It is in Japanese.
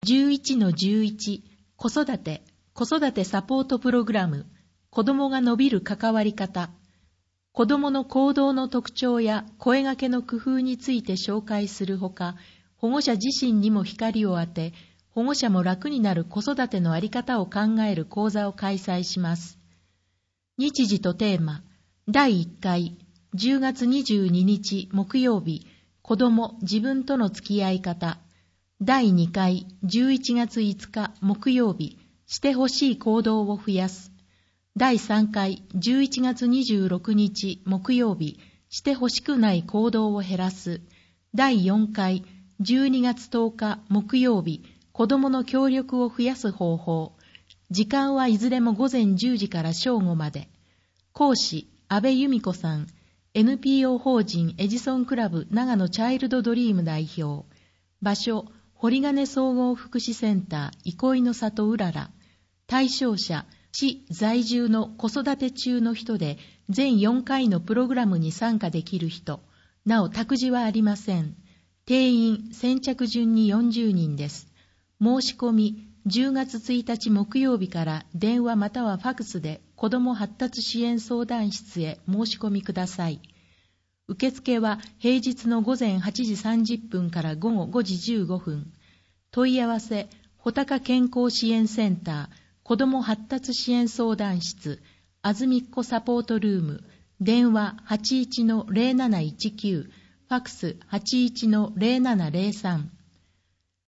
11-11 子育てサポートプログラム子供が伸びる関わり方、子供の行動の特徴や声掛けの工夫について紹介するほか、保護者自身にも光を当て、保護者も楽になる子育てのあり方を考える講座を開催します。日時とテーマ、第1回、10月22日木曜日、子供自分との付き合い方。第2回、11月5日木曜日、してほしい行動を増やす。第3回、11月26日木曜日、してほしくない行動を減らす。第4回、12月10日木曜日、子供の協力を増やす方法。時間はいずれも午前10時から正午まで。講師、安部由美子さん。NPO 法人エジソンクラブ長野チャイルドドリーム代表。場所、堀金総合福祉センター憩いの里うらら。対象者、市在住の子育て中の人で全4回のプログラムに参加できる人。なお託児はありません。定員先着順に40人です。申し込み10月1日木曜日から電話またはファクスで子ども発達支援相談室へ申し込みください。受付は平日の午前8時30分から午後5時15分。問い合わせ、穂高健康支援センター、子ども発達支援相談室、あずみっこサポートルーム、電話 81-0719、ファクス 81-0703。